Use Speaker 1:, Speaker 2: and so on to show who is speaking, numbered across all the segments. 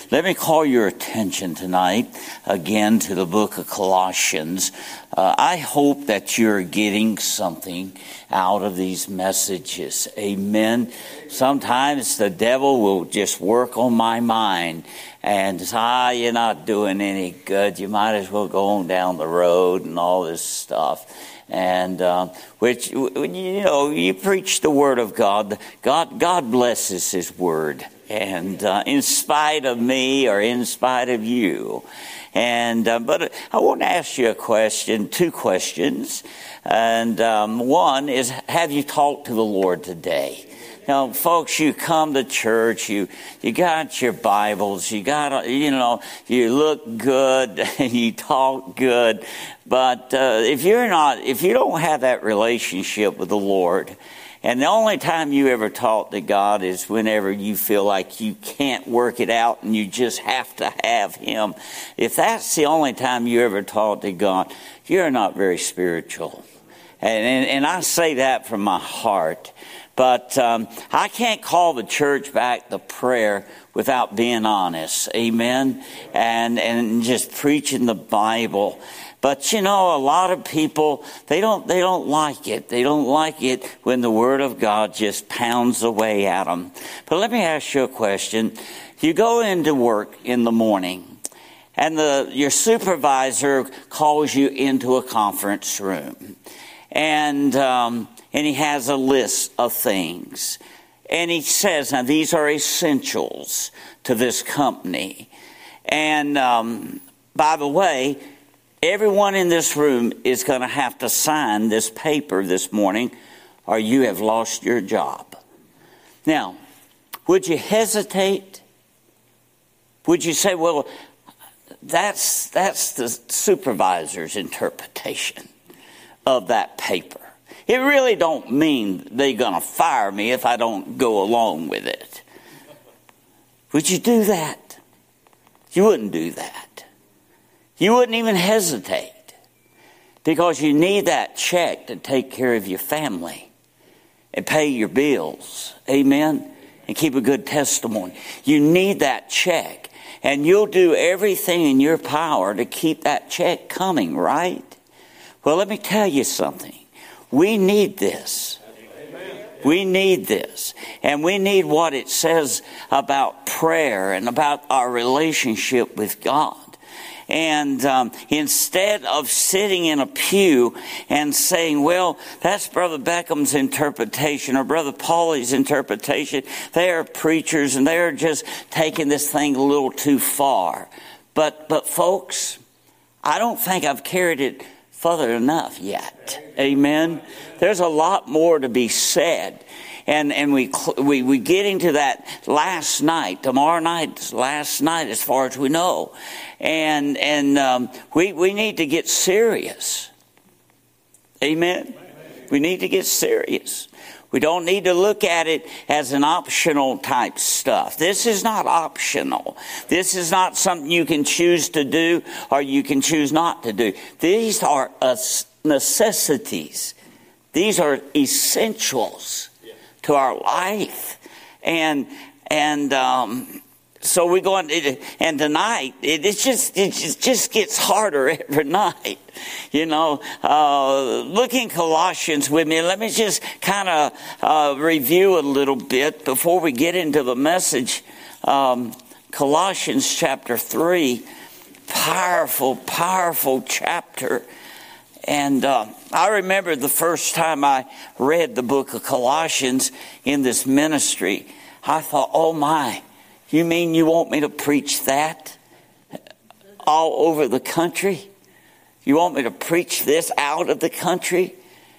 Speaker 1: Let me call your attention tonight again to the book of Colossians. I hope that you're getting something out of these messages. Amen. Sometimes the devil will just work on my mind and say, you're not doing any good. You might as well go on down the road and all this stuff. And which, you preach the word of God. God blesses his word. And in spite of me or in spite of you. And but I want to ask you a question, two questions. And one is, have you talked to the Lord today? Now, folks, you come to church, you got your Bibles, you you look good, you talk good. But if you don't have that relationship with the Lord, and the only time you ever talk to God is whenever you feel like you can't work it out and you just have to have Him. If that's the only time you ever talk to God, you're not very spiritual. And I say that from my heart. But I can't call the church back to prayer without being honest. Amen? And just preaching the Bible. But a lot of people, they don't like it. They don't like it when the Word of God just pounds away at them. But let me ask you a question. You go into work in the morning, and your supervisor calls you into a conference room, and he has a list of things, and he says, now these are essentials to this company. And by the way, everyone in this room is going to have to sign this paper this morning, or you have lost your job. Now, would you hesitate? Would you say, well, that's the supervisor's interpretation of that paper. It really don't mean they're going to fire me if I don't go along with it. Would you do that? You wouldn't do that. You wouldn't even hesitate, because you need that check to take care of your family and pay your bills. Amen? And keep a good testimony. You need that check, and you'll do everything in your power to keep that check coming, right? Well, let me tell you something. We need this. We need this. And we need what it says about prayer and about our relationship with God. And instead of sitting in a pew and saying, well, that's Brother Beckham's interpretation or Brother Paulie's interpretation, they are preachers and they're just taking this thing a little too far. But folks, I don't think I've carried it further enough yet. Amen. There's a lot more to be said. And we get into that last night. Tomorrow night's last night, as far as we know. And we need to get serious. Amen. We need to get serious. We don't need to look at it as an optional type stuff. This is not optional. This is not something you can choose to do or you can choose not to do. These are necessities. These are essentials to our life. And so we're going to, and tonight, it just gets harder every night. Look in Colossians with me. Let me just kind of review a little bit before we get into the message. Colossians chapter 3, powerful chapter. And I remember the first time I read the book of Colossians in this ministry, I thought, oh my, you mean you want me to preach that all over the country? You want me to preach this out of the country?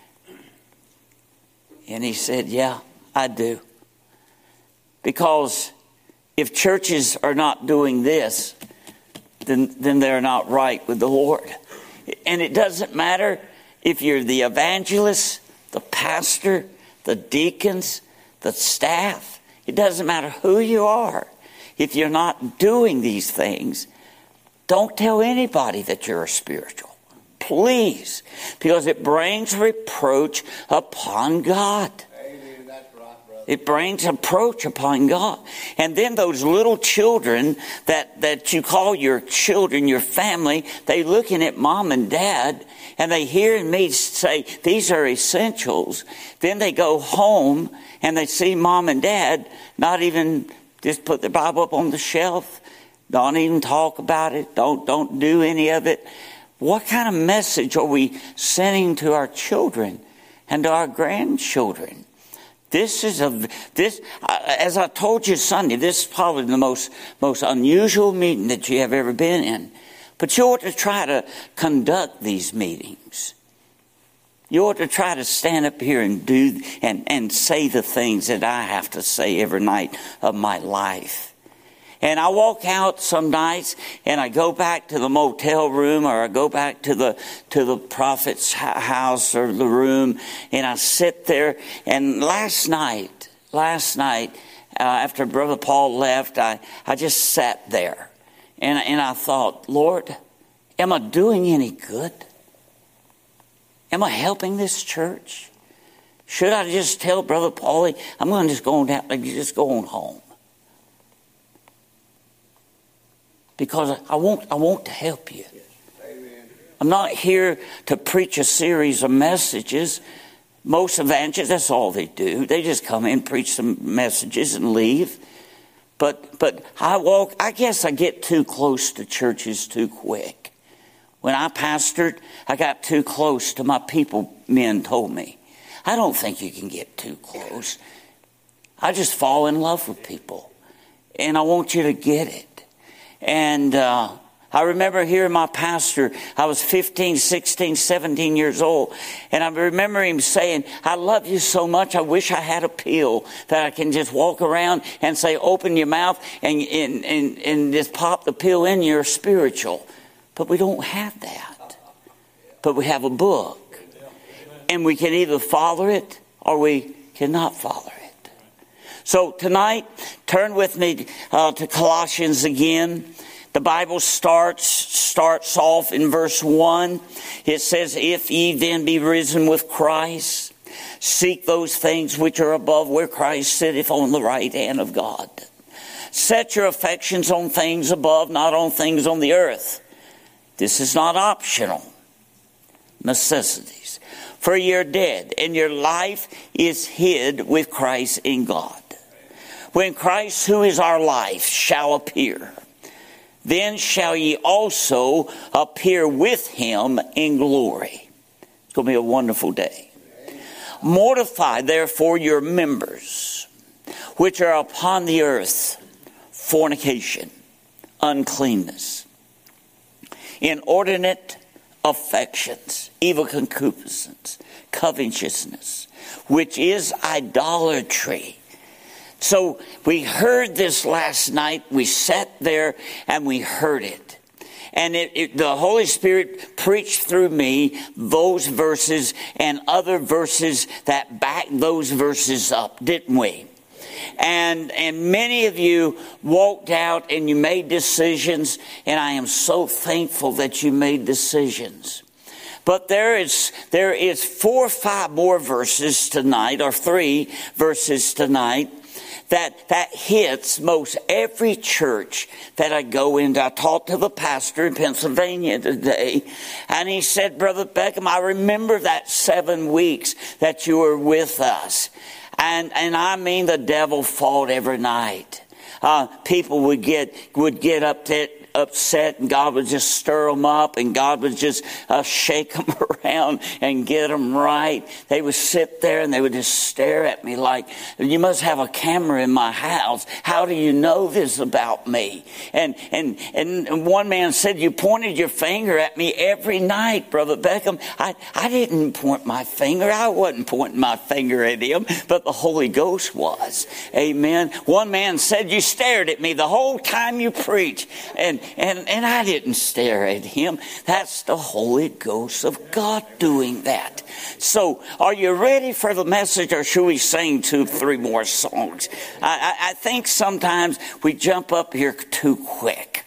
Speaker 1: And he said, yeah, I do. Because if churches are not doing this, then they're not right with the Lord. And it doesn't matter if you're the evangelist, the pastor, the deacons, the staff. It doesn't matter who you are. If you're not doing these things, don't tell anybody that you're spiritual. Please. Because it brings reproach upon God.
Speaker 2: Amen. That's right, brother.
Speaker 1: It brings approach upon God. And then those little children that you call your children, your family, they looking at mom and dad and they hearing me say, these are essentials. Then they go home and they see mom and dad not even just put the Bible up on the shelf. Don't even talk about it. Don't do any of it. What kind of message are we sending to our children and to our grandchildren? As I told you Sunday, this is probably the most unusual meeting that you have ever been in. But you ought to try to conduct these meetings. You ought to try to stand up here and do and say the things that I have to say every night of my life. And I walk out some nights and I go back to the motel room, or I go back to the prophet's house or the room, and I sit there. And last night, after Brother Paul left, I just sat there and I thought, Lord, am I doing any good? Am I helping this church? Should I just tell Brother Paulie, I'm going to just go on home? Because I want to help you. I'm not here to preach a series of messages. Most evangelists, that's all they do. They just come in, preach some messages and leave. But I guess I get too close to churches too quick. When I pastored, I got too close to my people, men told me. I don't think you can get too close. I just fall in love with people. And I want you to get it. And I remember hearing my pastor, I was 15, 16, 17 years old. And I remember him saying, I love you so much, I wish I had a pill that I can just walk around and say, open your mouth and just pop the pill in, you're spiritual. But we don't have that. But we have a book. And we can either follow it or we cannot follow it. So tonight, turn with me to Colossians again. The Bible starts off in verse 1. It says, if ye then be risen with Christ, seek those things which are above, where Christ sitteth on the right hand of God. Set your affections on things above, not on things on the earth. This is not optional. Necessities. For you're dead, and your life is hid with Christ in God. When Christ, who is our life, shall appear, then shall ye also appear with him in glory. It's going to be a wonderful day. Mortify therefore your members, which are upon the earth, fornication, uncleanness, inordinate affections, evil concupiscence, covetousness, which is idolatry. So we heard this last night. We sat there and we heard it. And the Holy Spirit preached through me those verses and other verses that back those verses up, didn't we? And many of you walked out and you made decisions, and I am so thankful that you made decisions. But there is 4 or 5 more verses tonight, or 3 verses tonight, that hits most every church that I go into. I talked to the pastor in Pennsylvania today, and he said, Brother Beckham, I remember that 7 weeks that you were with us. And I mean, the devil fought every night. People would get upset, and God would just stir them up, and God would just shake them around and get them right. They would sit there and they would just stare at me like, you must have a camera in my house. How do you know this about me? And one man said, you pointed your finger at me every night, Brother Beckham. I didn't point my finger. I wasn't pointing my finger at him, but the Holy Ghost was. Amen. One man said, you stared at me the whole time you preached. And I didn't stare at him. That's the Holy Ghost of God doing that. So, are you ready for the message, or should we sing 2 or 3 more songs? I think sometimes we jump up here too quick.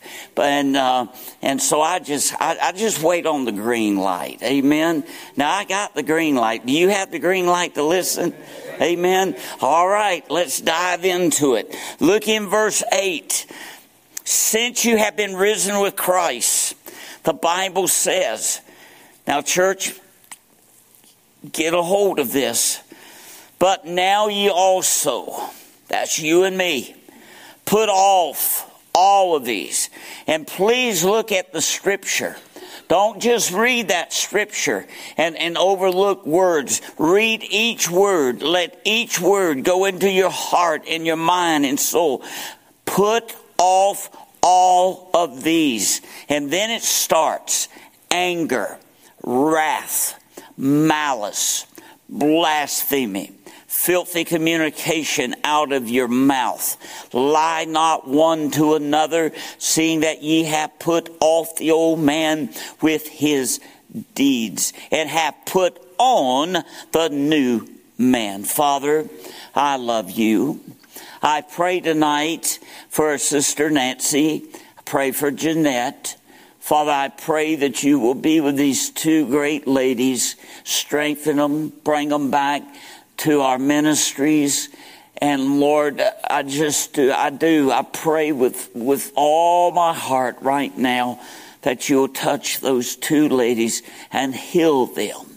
Speaker 1: And so I just wait on the green light. Amen. Now I got the green light. Do you have the green light to listen? Amen. All right, let's dive into it. Look in verse 8. Since you have been risen with Christ, the Bible says, now church, get a hold of this. But now ye also, that's you and me, put off all of these. And please look at the scripture. Don't just read that scripture and overlook words. Read each word. Let each word go into your heart and your mind and soul. Put off all of these. And then it starts. Anger, wrath, malice, blasphemy, filthy communication out of your mouth. Lie not one to another, seeing that ye have put off the old man with his deeds, and have put on the new man. Father, I love you. I pray tonight for Sister Nancy. I pray for Jeanette. Father, I pray that you will be with these two great ladies, strengthen them, bring them back to our ministries. And Lord, I pray with all my heart right now that you'll touch those two ladies and heal them.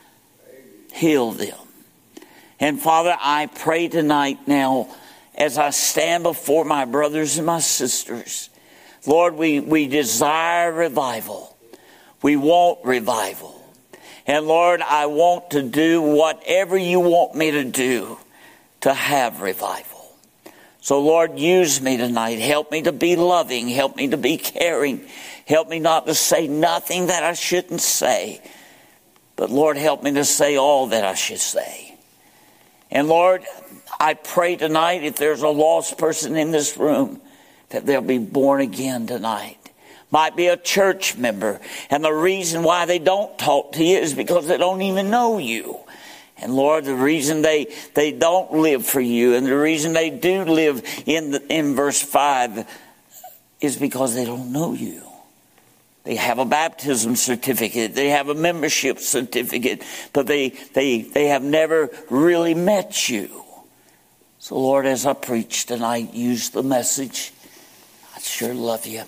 Speaker 1: Heal them. And Father, I pray tonight now as I stand before my brothers and my sisters, Lord, we desire revival. We want revival. And Lord, I want to do whatever you want me to do to have revival. So Lord, use me tonight. Help me to be loving. Help me to be caring. Help me not to say nothing that I shouldn't say. But Lord, help me to say all that I should say. And Lord, I pray tonight if there's a lost person in this room, that they'll be born again tonight. Might be a church member, and the reason why they don't talk to you is because they don't even know you. And Lord, the reason they don't live for you, and the reason they do live in verse 5 is because they don't know you. They have a baptism certificate, they have a membership certificate, but they have never really met you. So Lord, as I preach tonight, use the message. I sure love you.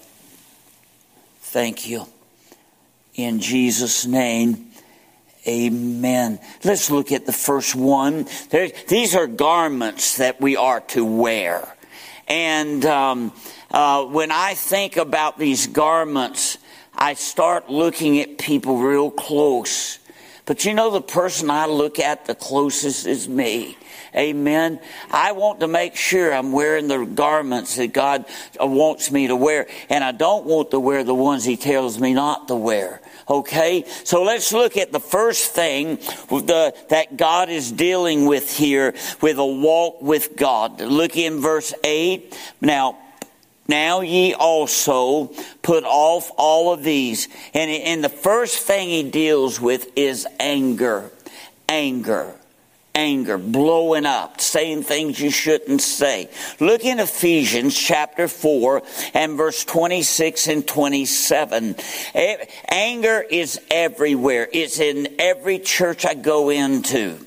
Speaker 1: Thank you. In Jesus' name, amen. Let's look at the first one. These are garments that we are to wear. And when I think about these garments, I start looking at people real close. But you know, the person I look at the closest is me. Amen. I want to make sure I'm wearing the garments that God wants me to wear. And I don't want to wear the ones He tells me not to wear. Okay? So let's look at the first thing that God is dealing with here with a walk with God. Look in verse 8. Now ye also put off all of these. And the first thing He deals with is anger. Anger, blowing up, saying things you shouldn't say. Look in Ephesians chapter 4 and verse 26 and 27. Anger is everywhere. It's in every church I go into.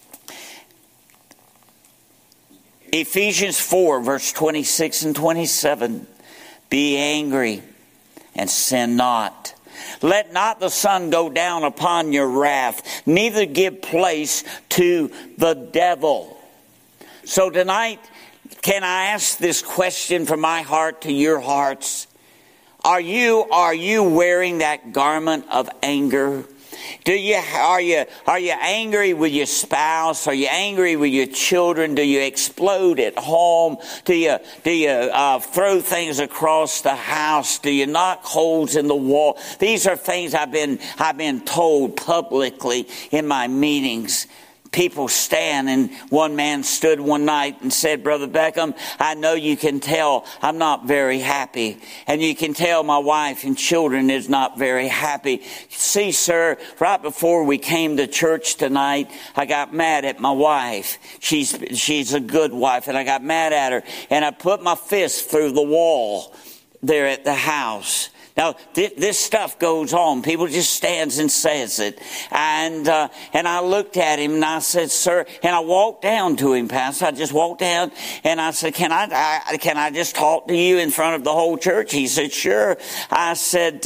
Speaker 1: Ephesians 4 verse 26 and 27. Be angry and sin not. Let not the sun go down upon your wrath, neither give place to the devil. So tonight, can I ask this question from my heart to your hearts? Are you wearing that garment of anger? Are you angry with your spouse? Are you angry with your children? Do you explode at home? Do you throw things across the house? Do you knock holes in the wall? These are things I've been told publicly in my meetings. People stand, and one man stood one night and said, Brother Beckham, I know you can tell I'm not very happy. And you can tell my wife and children is not very happy. See, sir, right before we came to church tonight, I got mad at my wife. She's a good wife, and I got mad at her. And I put my fist through the wall there at the house. Now, this stuff goes on. People just stands and says it. And I looked at him and I said, sir, and I walked down to him, Pastor. I just walked down and I said, can I just talk to you in front of the whole church? He said, sure. I said,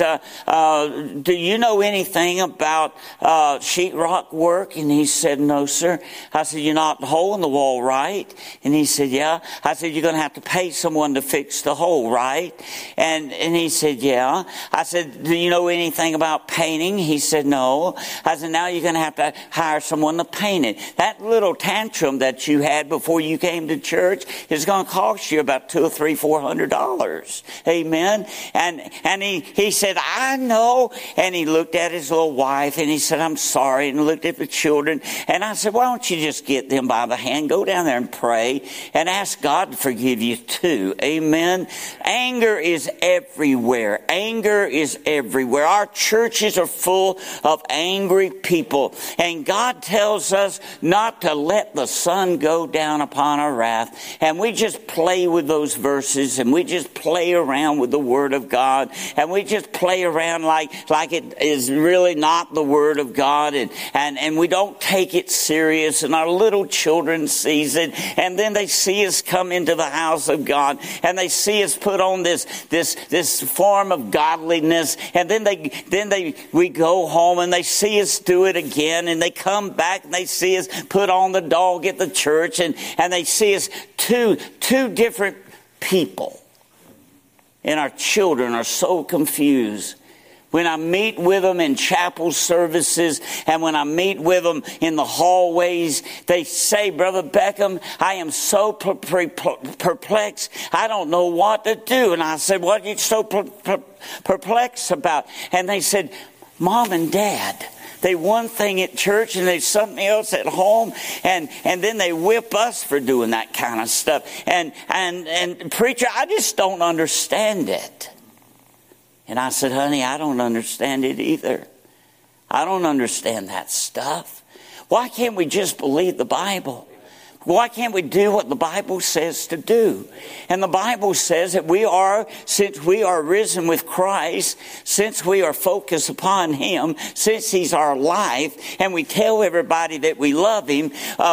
Speaker 1: do you know anything about sheetrock work? And he said, no, sir. I said, you're not the hole in the wall, right? And he said, yeah. I said, you're going to have to pay someone to fix the hole, right? And he said, yeah. I said, do you know anything about painting? He said, no. I said, now you're going to have to hire someone to paint it. That little tantrum that you had before you came to church is going to cost you about $200 or $400. Amen. And he said, I know. And he looked at his little wife and he said, I'm sorry. And looked at the children. And I said, why don't you just get them by the hand, go down there and pray and ask God to forgive you too. Amen. Anger is everywhere. Anger is everywhere. Our churches are full of angry people. And God tells us not to let the sun go down upon our wrath. And we just play with those verses and we just play around with the Word of God. And we just play around like it is really not the Word of God. And we don't take it serious. And our little children sees it. And then they see us come into the house of God. And they see us put on this form of godliness, and then we go home and they see us do it again, and they come back and they see us put on the dog at the church, and they see us two different people. And our children are so confused. When I meet with them in chapel services and when I meet with them in the hallways, they say, Brother Beckham, I am so perplexed. I don't know what to do. And I said, what are you so perplexed about? And they said, Mom and Dad, they one thing at church and they something else at home, and then they whip us for doing that kind of stuff. And preacher, I just don't understand it. And I said, honey, I don't understand it either. I don't understand that stuff. Why can't we just believe the Bible? Why can't we do what the Bible says to do? And the Bible says that since we are risen with Christ, since we are focused upon Him, since He's our life, and we tell everybody that we love Him,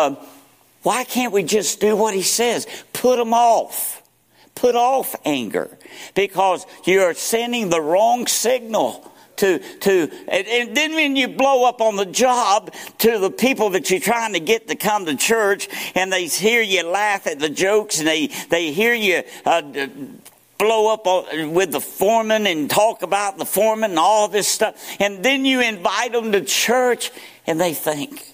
Speaker 1: why can't we just do what He says? Put them off. Put off anger, because you're sending the wrong signal to and then when you blow up on the job to the people that you're trying to get to come to church, and they hear you laugh at the jokes, and they hear you blow up with the foreman and talk about the foreman and all this stuff, and then you invite them to church and they think,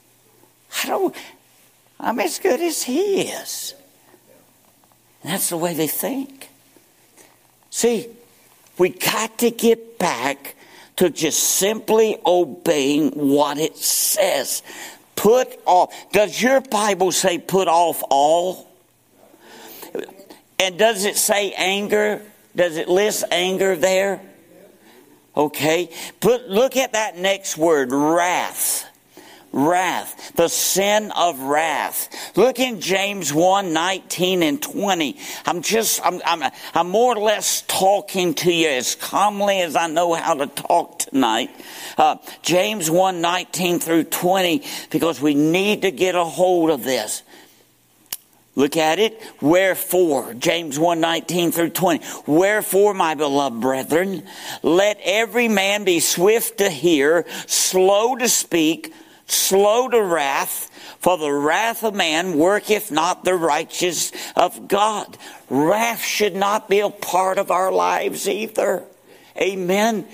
Speaker 1: I'm as good as he is. And that's the way they think. See, we got to get back to just simply obeying what it says. Put off. Does your Bible say put off all? And does it say anger? Does it list anger there? Okay. Look at that next word, wrath. Wrath, the sin of wrath. Look in James 1:19 and 20. I'm more or less talking to you as calmly as I know how to talk tonight. James 1:19 through 20, because we need to get a hold of this. Look at it. Wherefore, James 1:19 through 20. Wherefore, my beloved brethren, let every man be swift to hear, slow to speak, slow to wrath, for the wrath of man worketh not the righteousness of God. Wrath should not be a part of our lives either. Amen.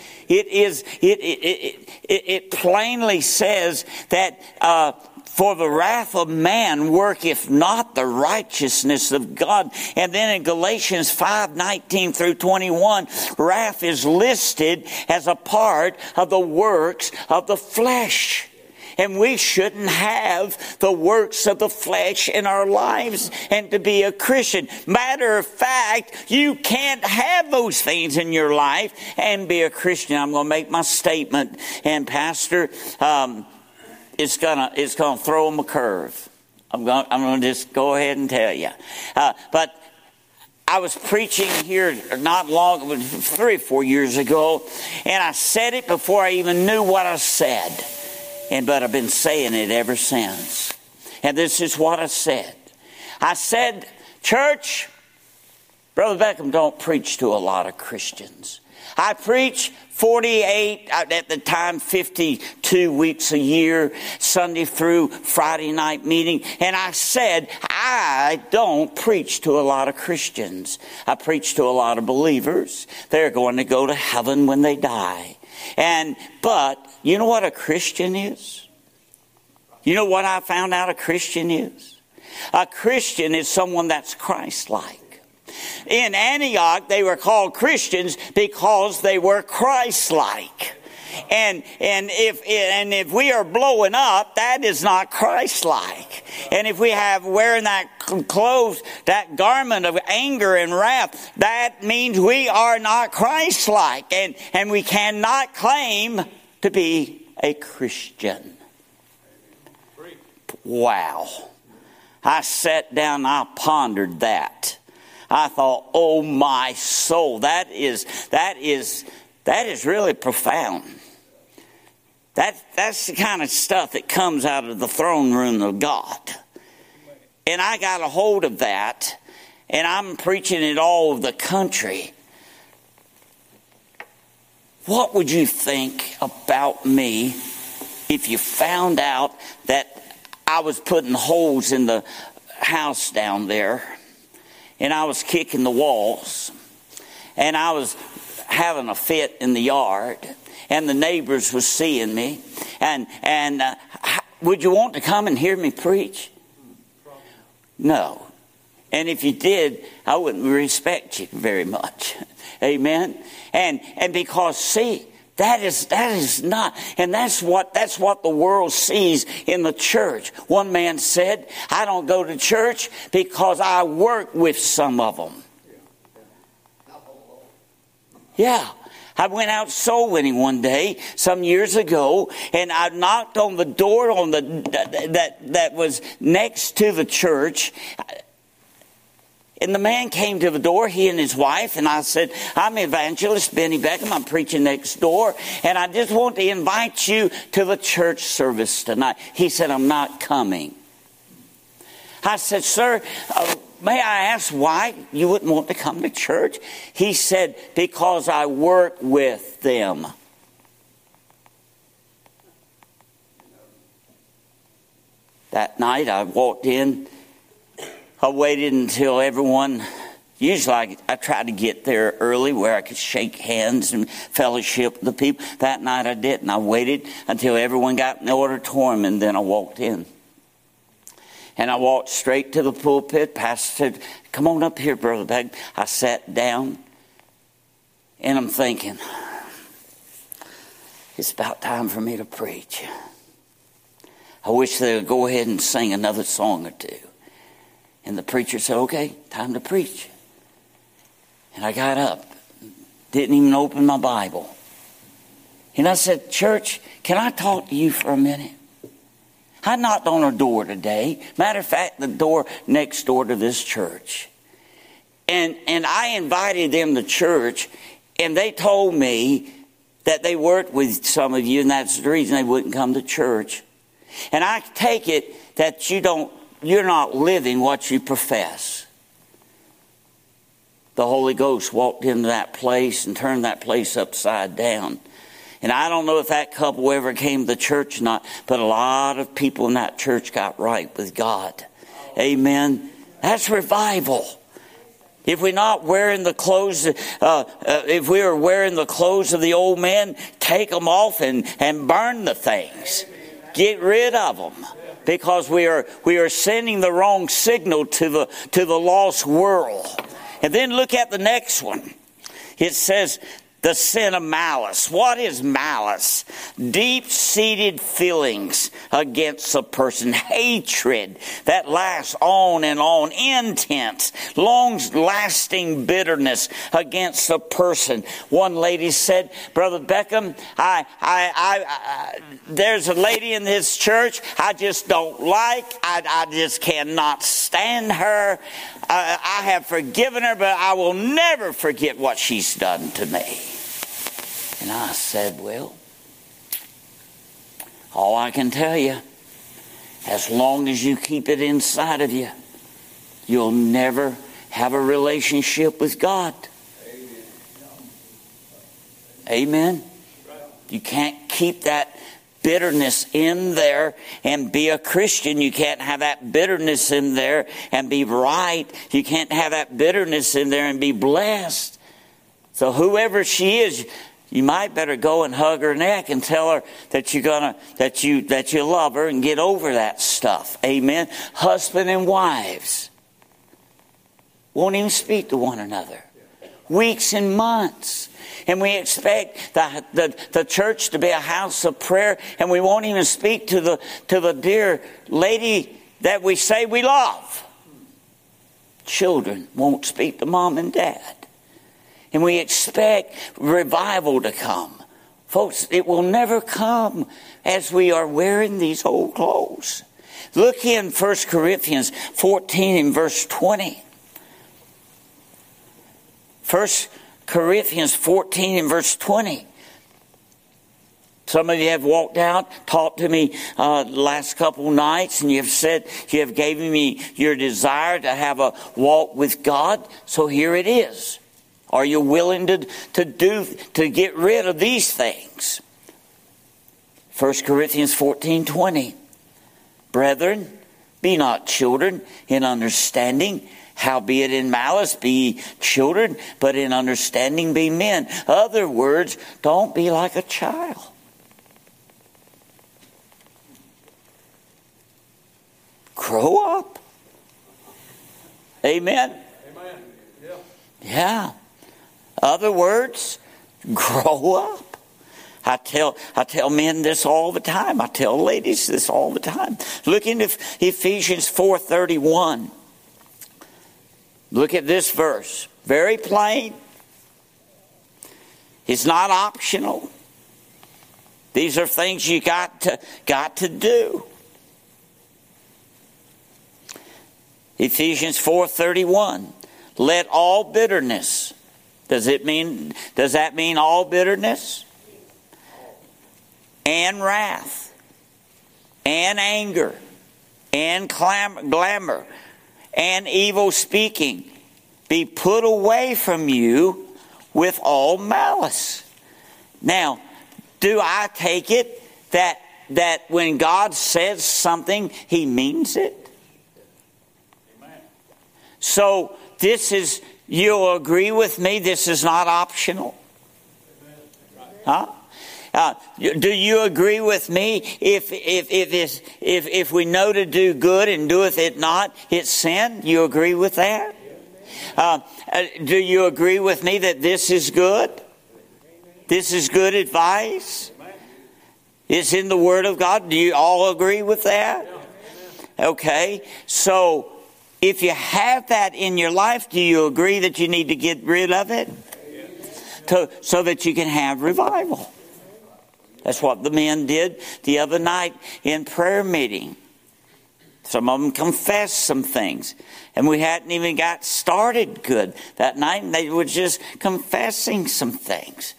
Speaker 1: It plainly says that for the wrath of man worketh not the righteousness of God. And then in Galatians 5:19 through 21, wrath is listed as a part of the works of the flesh. And we shouldn't have the works of the flesh in our lives and to be a Christian. Matter of fact, you can't have those things in your life and be a Christian. I'm going to make my statement. And Pastor, it's gonna throw them a curve. I'm going to just go ahead and tell you. But I was preaching here not long, 3 or 4 years ago, and I said it before I even knew what I said. But I've been saying it ever since. And this is what I said. I said, church, Brother Beckham don't preach to a lot of Christians. I preach 48, at the time 52 weeks a year, Sunday through Friday night meeting. And I said, I don't preach to a lot of Christians. I preach to a lot of believers. They're going to go to heaven when they die. But you know what a Christian is? You know what I found out a Christian is? A Christian is someone that's Christ-like. In Antioch, they were called Christians because they were Christ-like. And if we are blowing up, that is not Christ-like. And if we have wearing that clothes, that garment of anger and wrath, that means we are not Christ-like. And we cannot claim to be a Christian. Wow. I sat down and I pondered that. I thought, oh my soul, that is really profound. That's the kind of stuff that comes out of the throne room of God. And I got a hold of that, and I'm preaching it all over the country. What would you think about me if you found out that I was putting holes in the house down there, and I was kicking the walls, and I was having a fit in the yard, and the neighbors were seeing me, and would you want to come and hear me preach? No. And if you did, I wouldn't respect you very much. Amen. And because, see, that is not, and that's what the world sees in the church. One man said, I don't go to church because I work with some of them. Yeah. I went out soul winning one day some years ago, and I knocked on the door on that was next to the church. And the man came to the door, he and his wife, and I said, I'm evangelist Benny Beckham. I'm preaching next door, and I just want to invite you to the church service tonight. He said, I'm not coming. I said, sir, may I ask why you wouldn't want to come to church? He said, because I work with them. That night I walked in. I waited until everyone, usually I tried to get there early where I could shake hands and fellowship with the people. That night I didn't. I waited until everyone got in the auditorium, and then I walked in. And I walked straight to the pulpit. Pastor said, come on up here, Brother Beckham. I sat down, and I'm thinking, it's about time for me to preach. I wish they would go ahead and sing another song or two. And the preacher said, okay, time to preach. And I got up, didn't even open my Bible. And I said, church, can I talk to you for a minute? I knocked on a door today. Matter of fact, the door next door to this church. And I invited them to church, and they told me that they worked with some of you, and that's the reason they wouldn't come to church. And I take it that you're not living what you profess. The Holy Ghost walked into that place and turned that place upside down. And I don't know if that couple ever came to church or not, but a lot of people in that church got right with God. Amen. That's revival. If we're not wearing the clothes, if we are wearing the clothes of the old men, take them off and burn the things. Get rid of them. Because we are sending the wrong signal to the lost world. And then look at the next one. It says, The sin of malice. What is malice? Deep-seated feelings against a person. Hatred that lasts on and on. Intense, long-lasting bitterness against a person. One lady said, Brother Beckham, there's a lady in this church I just don't like. I just cannot stand her. I have forgiven her, but I will never forget what she's done to me. And I said, well, all I can tell you, as long as you keep it inside of you, you'll never have a relationship with God. Amen. You can't keep that bitterness in there and be a Christian. You can't have that bitterness in there and be right. You can't have that bitterness in there and be blessed. So whoever she is, you might better go and hug her neck and tell her that you love her and get over that stuff. Amen. Husband and wives won't even speak to one another. Weeks and months. And we expect the church to be a house of prayer, and we won't even speak to the dear lady that we say we love. Children won't speak to mom and dad. And we expect revival to come. Folks, it will never come as we are wearing these old clothes. Look in 1 Corinthians 14 and verse 20. 1 Corinthians 14 and verse 20. Some of you have walked out, talked to me the last couple nights, and you have said, you have given me your desire to have a walk with God. So here it is. Are you willing to get rid of these things? 1 Corinthians 14:20. Brethren, be not children in understanding, howbeit in malice be children, but in understanding be men. Other words, don't be like a child. Grow up. Amen?
Speaker 2: Amen.
Speaker 1: Yeah. Other words, grow up. I tell men this all the time. I tell ladies this all the time. Look into Ephesians 4:31. Look at this verse. Very plain. It's not optional. These are things you got to do. Ephesians 4:31. Let all bitterness. Does that mean all bitterness? And wrath, and anger, and clamor, and evil speaking be put away from you with all malice. Now, do I take it that when God says something, He means it?
Speaker 2: Amen.
Speaker 1: So you'll agree with me, this is not optional? Huh? Do you agree with me? If we know to do good and doeth it not, it's sin. You agree with that? Do you agree with me that this is good? This is good advice. It's in the Word of God. Do you all agree with that? Okay. So if you have that in your life, do you agree that you need to get rid of it? So that you can have revival. That's what the men did the other night in prayer meeting. Some of them confessed some things. And we hadn't even got started good that night. And they were just confessing some things.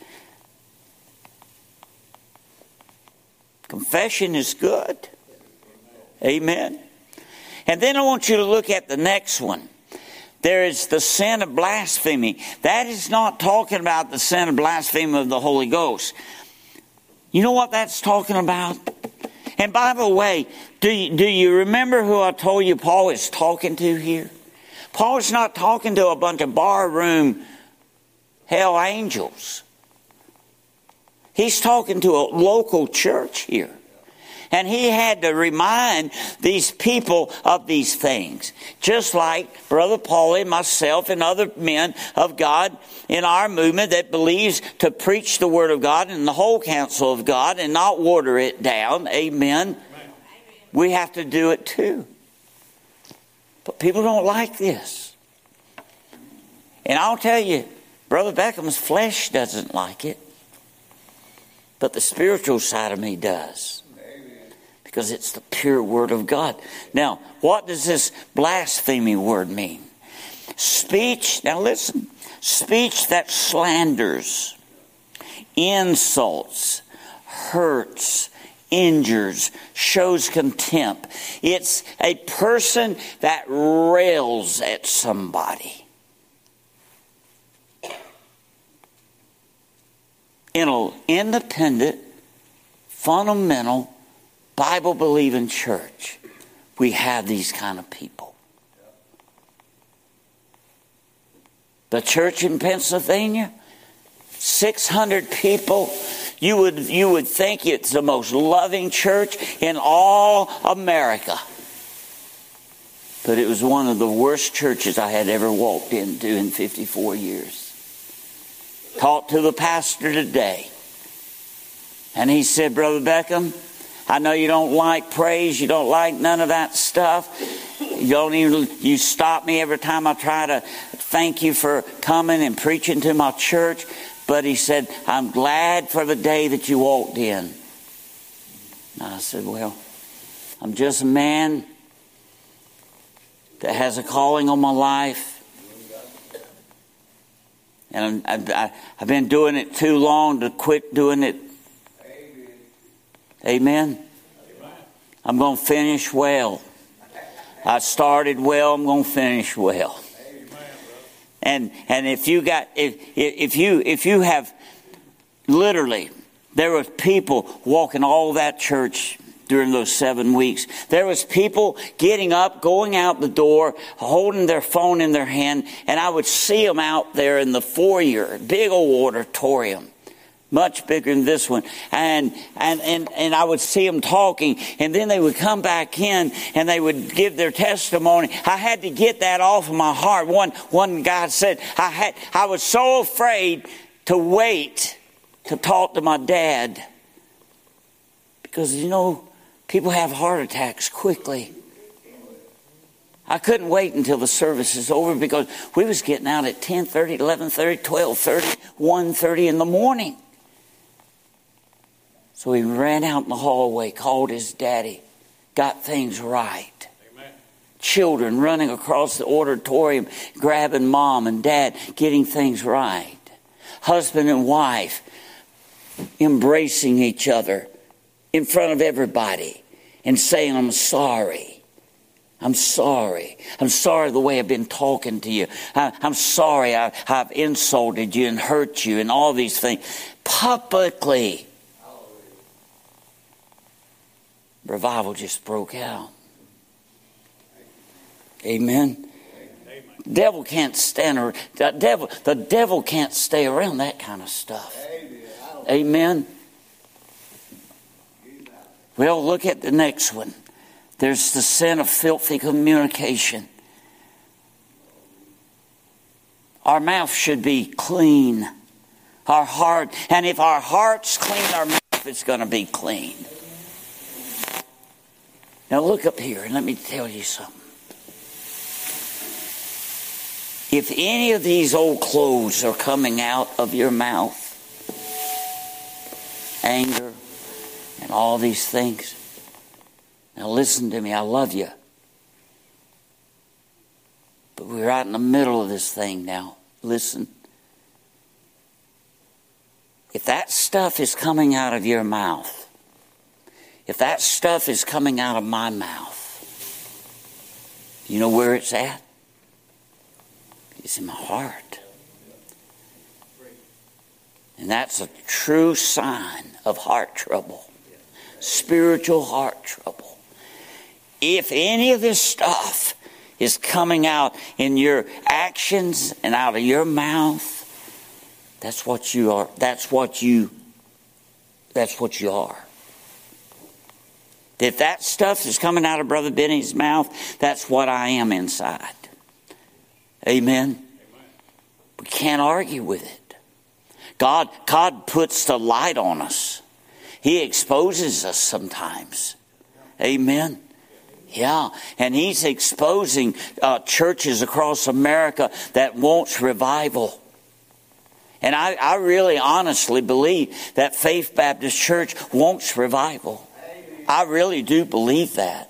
Speaker 1: Confession is good. Amen. And then I want you to look at the next one. There is the sin of blasphemy. That is not talking about the sin of blasphemy of the Holy Ghost. You know what that's talking about? And by the way, do you remember who I told you Paul is talking to here? Paul is not talking to a bunch of barroom hell angels. He's talking to a local church here. And he had to remind these people of these things. Just like Brother Paul and myself and other men of God in our movement that believes to preach the Word of God and the whole counsel of God and not water it down. Amen. We have to do it too. But people don't like this. And I'll tell you, Brother Beckham's flesh doesn't like it. But the spiritual side of me does. Because it's the pure Word of God. Now, what does this blasphemy word mean? Speech, now listen, speech that slanders, insults, hurts, injures, shows contempt. It's a person that rails at somebody. In an independent, fundamental, Bible-believing church, we have these kind of people. The church in Pennsylvania, 600 people. You would think it's the most loving church in all America. But it was one of the worst churches I had ever walked into in 54 years. Talked to the pastor today. And he said, Brother Beckham, I know you don't like praise. You don't like none of that stuff. You stop me every time I try to thank you for coming and preaching to my church. But he said, I'm glad for the day that you walked in. And I said, well, I'm just a man that has a calling on my life. And I've been doing it too long to quit doing it. Amen. I'm going to finish well. I started well. I'm going to finish well. And if you have literally, there was people walking all that church during those 7 weeks. There was people getting up, going out the door, holding their phone in their hand, and I would see them out there in the foyer, big old auditorium, much bigger than this one, and I would see them talking, and then they would come back in and they would give their testimony. I had to get that off of my heart. One guy said, I was so afraid to wait to talk to my dad because people have heart attacks quickly. I couldn't wait until the service is over because we was getting out at 10:30, 11:30, 12:30, 1:30 in the morning. So he ran out in the hallway, called his daddy, got things right. Amen. Children running across the auditorium, grabbing mom and dad, getting things right. Husband and wife embracing each other in front of everybody and saying, I'm sorry. I'm sorry. I'm sorry the way I've been talking to you. I'm sorry I've insulted you and hurt you and all these things. Publicly. Revival just broke out. Amen. The devil can't stand. The devil can't stay around that kind of stuff. Amen. Well, look at the next one. There's the sin of filthy communication. Our mouth should be clean. Our heart, and if our heart's clean, our mouth is going to be clean. Now look up here and let me tell you something. If any of these old clothes are coming out of your mouth, anger and all these things, now listen to me, I love you. But we're right in the middle of this thing now. Listen. If that stuff is coming out of your mouth, if that stuff is coming out of my mouth, you know where it's at? It's in my heart. And that's a true sign of heart trouble. Spiritual heart trouble. If any of this stuff is coming out in your actions and out of your mouth, that's what you are. That's what you are. If that stuff is coming out of Brother Benny's mouth, that's what I am inside. Amen. We can't argue with it. God puts the light on us. He exposes us sometimes. Amen. Yeah, and He's exposing churches across America that wants revival. And I really honestly believe that Faith Baptist Church wants revival. I really do believe that.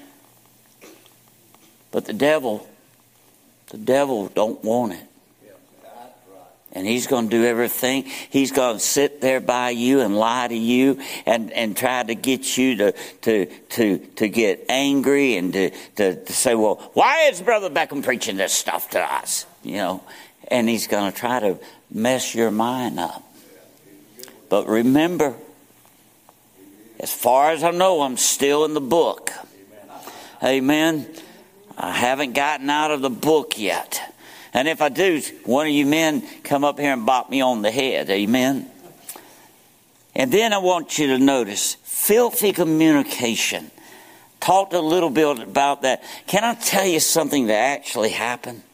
Speaker 1: But the devil don't want it. And he's going to do everything. He's going to sit there by you and lie to you and try to get you to get angry and to say, well, why is Brother Beckham preaching this stuff to us? You know, and he's going to try to mess your mind up. But remember, as far as I know, I'm still in the book. Amen. I haven't gotten out of the book yet. And if I do, one of you men come up here and bop me on the head. Amen. And then I want you to notice filthy communication. Talked a little bit about that. Can I tell you something that actually happened?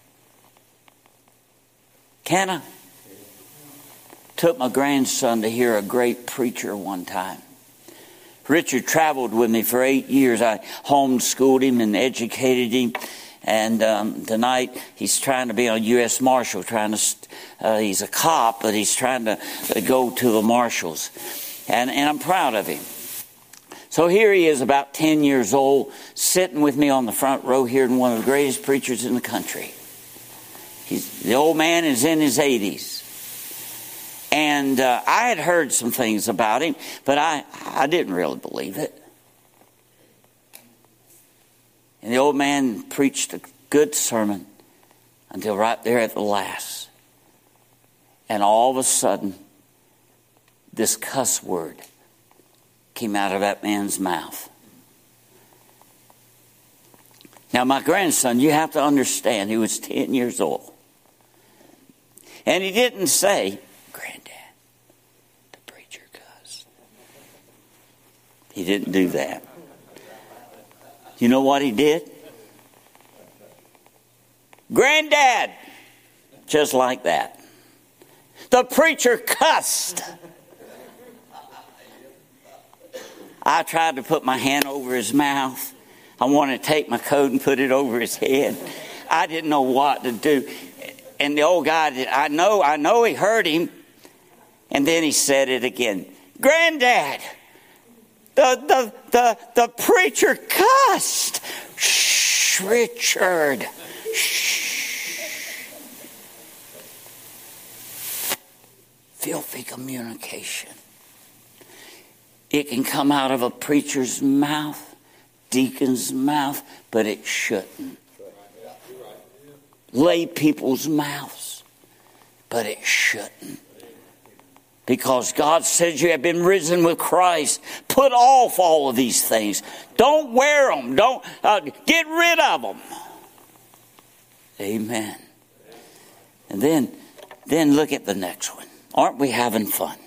Speaker 1: Can I? Took my grandson to hear a great preacher one time. Richard traveled with me for 8 years. I homeschooled him and educated him. And tonight he's trying to be a U.S. Marshal. He's a cop, but he's trying to go to the Marshals. And I'm proud of him. So here he is, about 10 years old, sitting with me on the front row, hearing one of the greatest preachers in the country. The old man is in his 80s. And I had heard some things about him, but I didn't really believe it. And the old man preached a good sermon until right there at the last. And all of a sudden, this cuss word came out of that man's mouth. Now, my grandson, you have to understand, he was 10 years old. And he didn't say, Granddad, the preacher cussed. He didn't do that. You know what he did? Granddad, just like that. The preacher cussed. I tried to put my hand over his mouth. I wanted to take my coat and put it over his head. I didn't know what to do. And the old guy, I know he heard him. And then he said it again. Granddad, the preacher cussed. Shh, Richard. Shh. Filthy communication. It can come out of a preacher's mouth, deacon's mouth, but it shouldn't. Lay people's mouths, but it shouldn't. Because God says you have been risen with Christ. Put off all of these things. Don't wear them. Don't get rid of them. Amen. And then look at the next one. Aren't we having fun?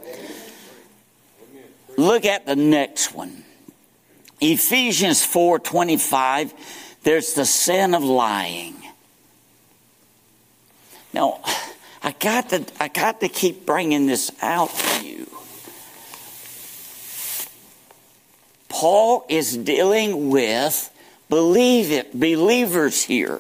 Speaker 1: Look at the next one. Ephesians 4:25. There's the sin of lying. Now, I got to keep bringing this out to you. Paul is dealing with believers here.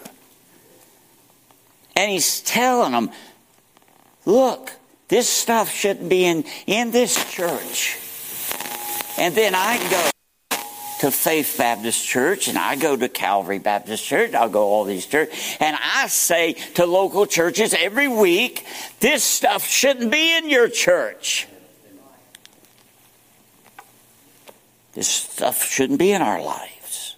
Speaker 1: And he's telling them, look, this stuff shouldn't be in this church. And then I go to Faith Baptist Church, and I go to Calvary Baptist Church, I'll go to all these churches, and I say to local churches every week, this stuff shouldn't be in your church. This stuff shouldn't be in our lives.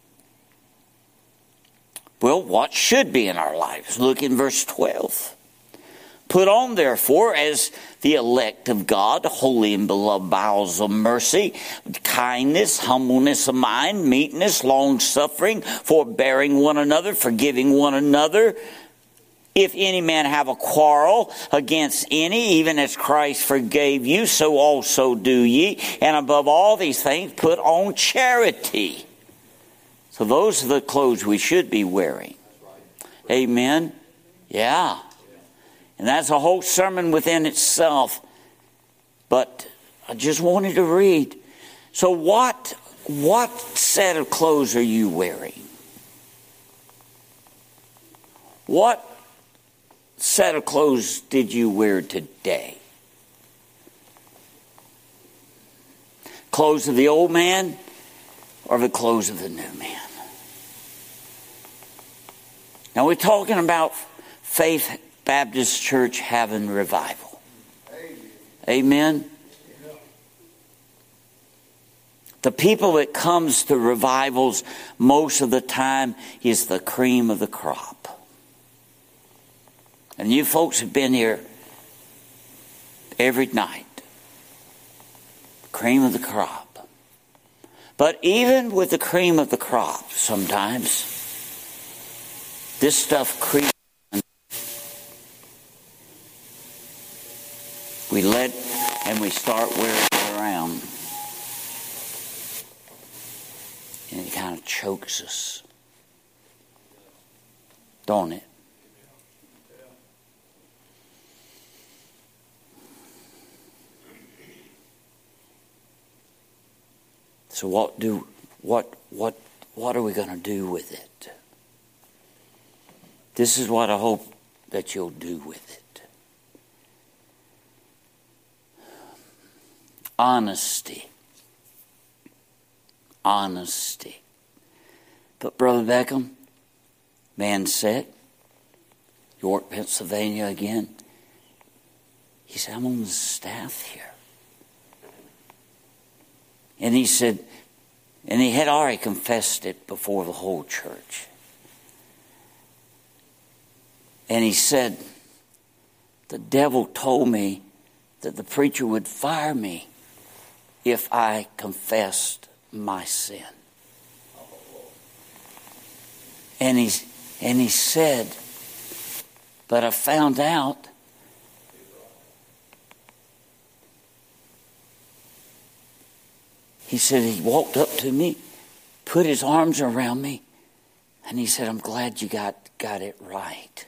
Speaker 1: Well, what should be in our lives? Look in verse 12. Put on, therefore, as the elect of God, holy and beloved bowels of mercy, kindness, humbleness of mind, meekness, long-suffering, forbearing one another, forgiving one another. If any man have a quarrel against any, even as Christ forgave you, so also do ye. And above all these things, put on charity. So those are the clothes we should be wearing. Amen? Yeah. And that's a whole sermon within itself. But I just wanted to read. So what set of clothes are you wearing? What set of clothes did you wear today? Clothes of the old man or the clothes of the new man? Now we're talking about Faith Baptist Church having revival. Amen. The people that comes to revivals most of the time is the cream of the crop. And you folks have been here every night. Cream of the crop. But even with the cream of the crop, sometimes this stuff creeps. We let and we start wearing it around. And it kind of chokes us. Don't it? So what are we going to do with it? This is what I hope that you'll do with it. Honesty. Honesty. But Brother Beckham, man said, York, Pennsylvania again. He said, I'm on the staff here. And he said, and he had already confessed it before the whole church. And he said, the devil told me that the preacher would fire me if I confessed my sin. And he said, but I found out he said he walked up to me, put his arms around me, and he said, I'm glad you got it right.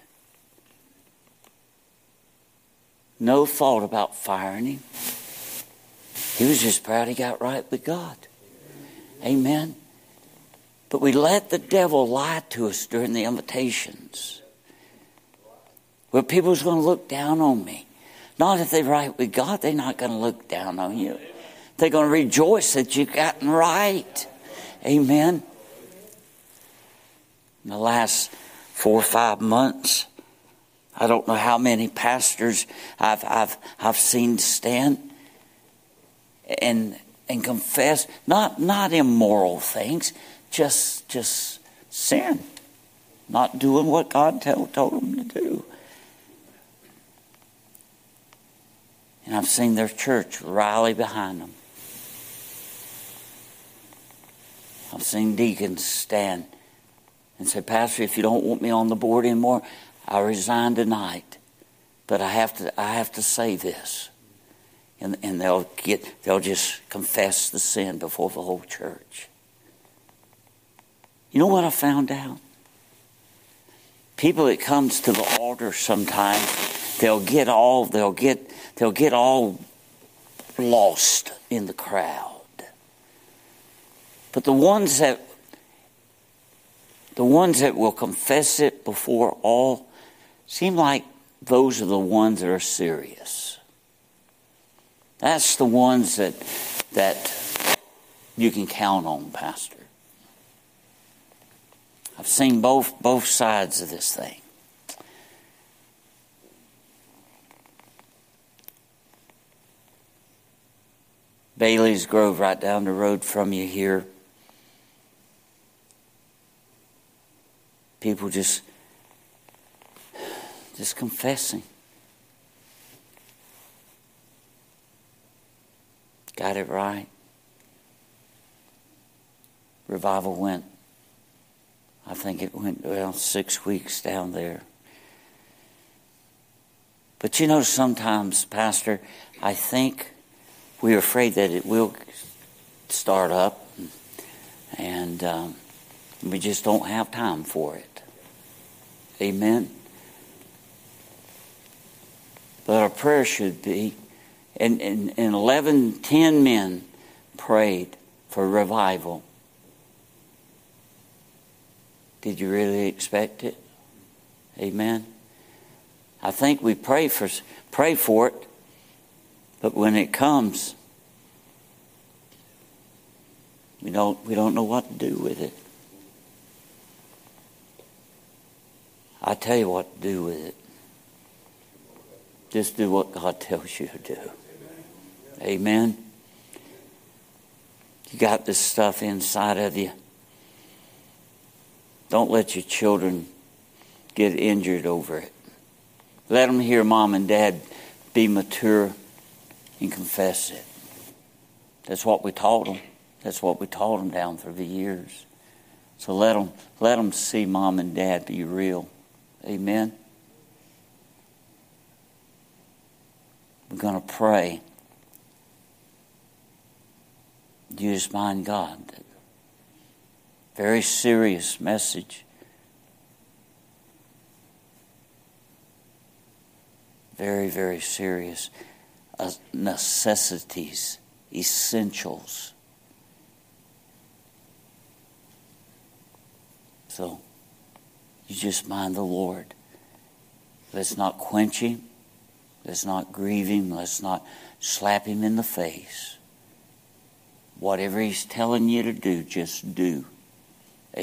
Speaker 1: No fault about firing him. He was just proud he got right with God. Amen. But we let the devil lie to us during the invitations. Well, people's going to look down on me. Not if they're right with God, they're not going to look down on you. They're going to rejoice that you've gotten right. Amen. In the last 4 or 5 months, I don't know how many pastors I've seen stand and confess not immoral things, just sin, not doing what God told them to do. And I've seen their church rally behind them. I've seen deacons stand and say, Pastor, if you don't want me on the board anymore, I resign tonight. But I have to say this. And they'll just confess the sin before the whole church. You know what I found out? People that comes to the altar sometimes, they'll get all lost in the crowd. But the ones that will confess it before all seem like those are the ones that are serious. That's the ones that you can count on, Pastor. I've seen both sides of this thing. Bailey's Grove, right down the road from you here. People just confessing. Got it right. Revival went, I think it went, 6 weeks down there. But you know, sometimes, Pastor, I think we're afraid that it will start up, and we just don't have time for it. Amen? But our prayer should be, and 10 men prayed for revival. Did you really expect it? Amen? I think we pray for it, but when it comes, we don't know what to do with it. I tell you what to do with it. Just do what God tells you to do. Amen. You got this stuff inside of you. Don't let your children get injured over it. Let them hear mom and dad be mature and confess it. That's what we taught them. That's what we taught them down through the years. So let them see mom and dad be real. Amen. We're going to pray. You just mind God. Very serious message. Very, very serious. Necessities, essentials. So, you just mind the Lord. Let's not quench Him. Let's not grieve Him. Let's not slap Him in the face. Whatever He's telling you to do, just do.